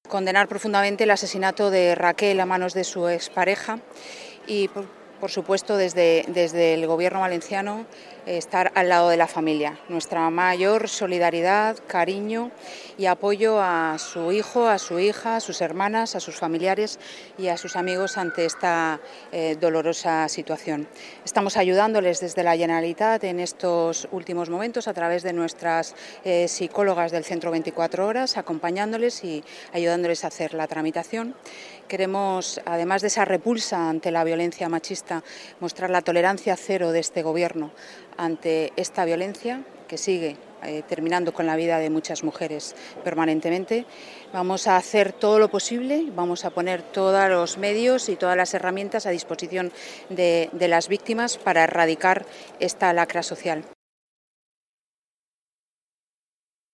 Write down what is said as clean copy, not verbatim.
Condenar profundamente el asesinato de Raquel a manos de su expareja y, por supuesto, desde el Gobierno valenciano estar al lado de la familia. Nuestra mayor solidaridad, cariño y apoyo a su hijo, a su hija, a sus hermanas, a sus familiares y a sus amigos ante esta dolorosa situación. Estamos ayudándoles desde la Generalitat en estos últimos momentos a través de nuestras psicólogas del Centro 24 Horas, acompañándoles y ayudándoles a hacer la tramitación. Queremos, además de esa repulsa ante la violencia machista, mostrar la tolerancia cero de este Gobierno ante esta violencia que sigue terminando con la vida de muchas mujeres permanentemente. Vamos a hacer todo lo posible, vamos a poner todos los medios y todas las herramientas a disposición de las víctimas para erradicar esta lacra social.